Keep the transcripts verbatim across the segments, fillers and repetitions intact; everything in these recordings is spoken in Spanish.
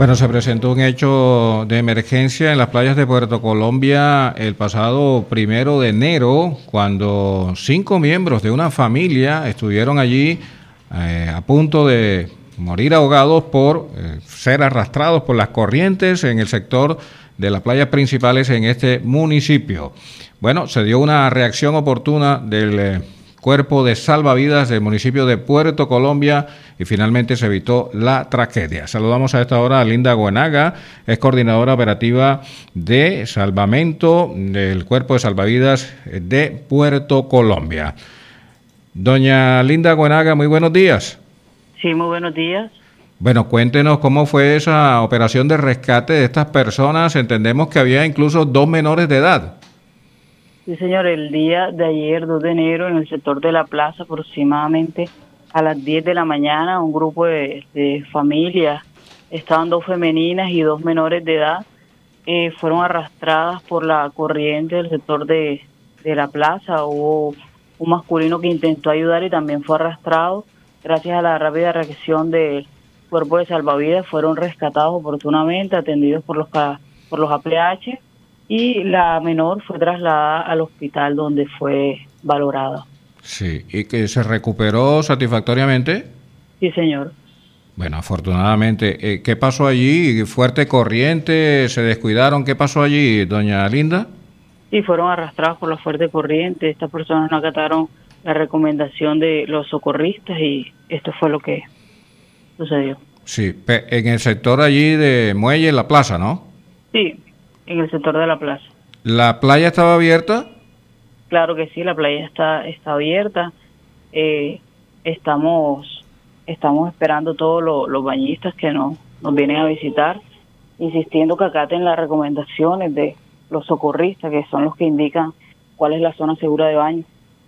Bueno, se presentó un hecho de emergencia en las playas de Puerto Colombia el pasado primero de enero, cuando cinco miembros de una familia estuvieron allí eh, a punto de morir ahogados por eh, ser arrastrados por las corrientes en el sector de las playas principales en este municipio. Bueno, se dio una reacción oportuna del eh, Cuerpo de Salvavidas del municipio de Puerto Colombia y finalmente se evitó la tragedia. Saludamos a esta hora a Linda Goenaga, es coordinadora operativa de salvamento del Cuerpo de Salvavidas de Puerto Colombia. Doña Linda Goenaga, muy buenos días. Sí, muy buenos días. Bueno, cuéntenos cómo fue esa operación de rescate de estas personas. Entendemos que había incluso dos menores de edad. Sí, señor, el día de ayer, dos de enero, en el sector de la plaza, aproximadamente a las diez de la mañana, un grupo de, de familias, estaban dos femeninas y dos menores de edad, eh, fueron arrastradas por la corriente del sector de, de la plaza. Hubo un masculino que intentó ayudar y también fue arrastrado. Gracias a la rápida reacción del Cuerpo de Salvavidas, fueron rescatados oportunamente, atendidos por los, por los A P H, y la menor fue trasladada al hospital donde fue valorada. Sí, ¿y que se recuperó satisfactoriamente? Sí, señor. Bueno, afortunadamente. Eh, ¿Qué pasó allí? ¿Fuerte corriente? ¿Se descuidaron? ¿Qué pasó allí, doña Linda? Sí, fueron arrastrados por la fuerte corriente. Estas personas no acataron la recomendación de los socorristas y esto fue lo que sucedió. Sí, en el sector allí de Muelle, la plaza, ¿no? Sí, en el sector de la plaza. ¿La playa estaba abierta? Claro que sí, la playa está está abierta. Eh, estamos estamos esperando todos los, los bañistas que nos, nos vienen a visitar, insistiendo que acaten las recomendaciones de los socorristas, que son los que indican cuál es la zona segura de baño.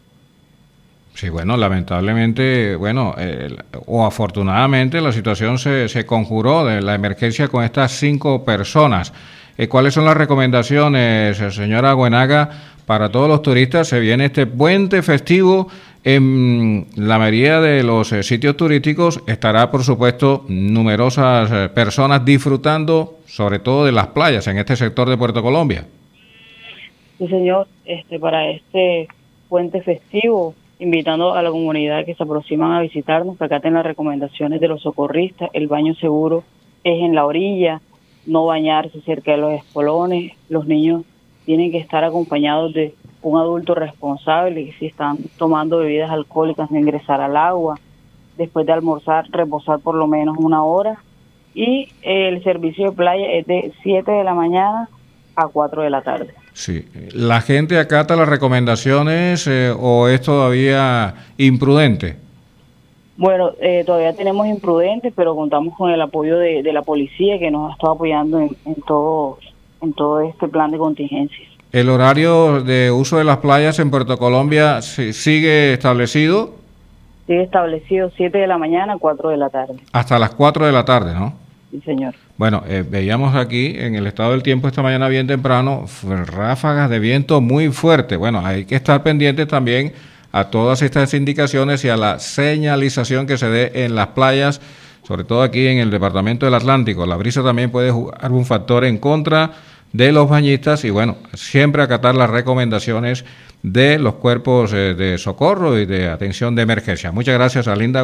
Sí, bueno, lamentablemente, bueno, eh, o afortunadamente la situación se, se conjuró de la emergencia con estas cinco personas. Eh, ¿Cuáles son las recomendaciones, señora Goenaga, para todos los turistas? Se viene este puente festivo, en la mayoría de los eh, sitios turísticos estará, por supuesto, numerosas eh, personas disfrutando, sobre todo de las playas en este sector de Puerto Colombia. Sí, señor, este para este puente festivo, invitando a la comunidad que se aproximan a visitarnos, que acaten las recomendaciones de los socorristas. El baño seguro es en la orilla, no bañarse cerca de los espolones. Los niños tienen que estar acompañados de un adulto responsable, y si están tomando bebidas alcohólicas, no ingresar al agua. Después de almorzar, reposar por lo menos una hora. Y el servicio de playa es de siete de la mañana a cuatro de la tarde. Sí. ¿La gente acata las recomendaciones eh, o es todavía imprudente? Bueno, eh, todavía tenemos imprudentes, pero contamos con el apoyo de, de la policía, que nos ha estado apoyando en, en, todo, en todo este plan de contingencias. ¿El horario de uso de las playas en Puerto Colombia sigue establecido? Sigue establecido siete de la mañana a cuatro de la tarde. Hasta las cuatro de la tarde, ¿no? Sí, señor. Bueno, eh, veíamos aquí en el estado del tiempo esta mañana bien temprano ráfagas de viento muy fuerte. Bueno, hay que estar pendientes también a todas estas indicaciones y a la señalización que se dé en las playas, sobre todo aquí en el departamento del Atlántico. La brisa también puede jugar un factor en contra de los bañistas y bueno, siempre acatar las recomendaciones de los cuerpos eh, de socorro y de atención de emergencia. Muchas gracias a Linda